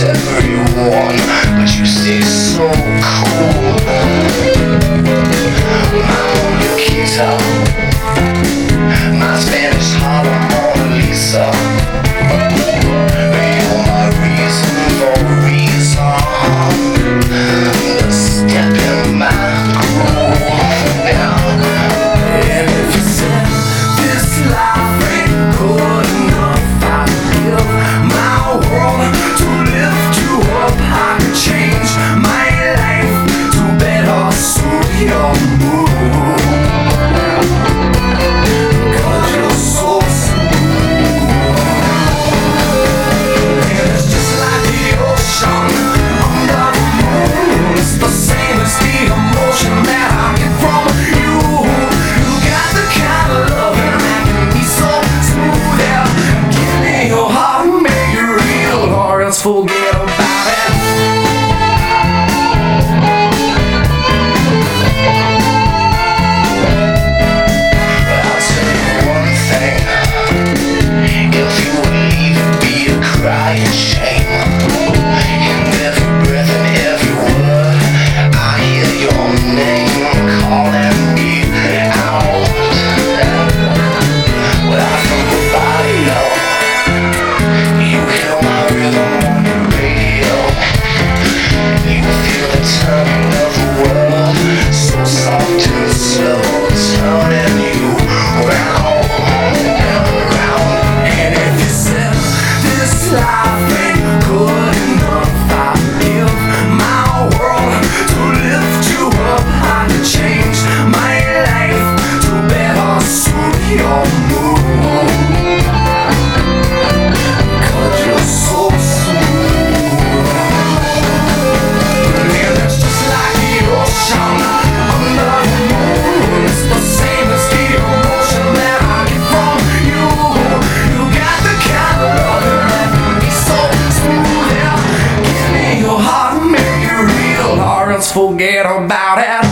everyone, but you stay so cool. My Mona Lisa, my Spanish Harlem Mona Lisa. You're my reason for reason. Let's step in my groove now. And if you said this life ain't good enough, I give my world to lift you up. I can change my life to better suit your mood. 'Cause you're so smooth. And it's just like the ocean under the moon. It's the same as the emotion that I get from you. You got the kind of loving that can be so smooth. Yeah, give me your heart and make it real, or else forget about it. I'll tell you one thing. If you would leave, it'd be a crying shame. In every breath and every word, I hear your name calling me out. Well, I from the body, you hear my rhythm on your radio. You feel the turning of the world, so soft and slow, turning you round and round. And if you said this life ain't good enough, I give my world to lift you up. I can change my life to better suit your mood. 'Cause you're so smooth. And it's just like the ocean under the moon. It's the same as the emotion that I get from you. You got the kind of loving that can be so smooth. Yeah, give me your heart and make it real, or else forget about it.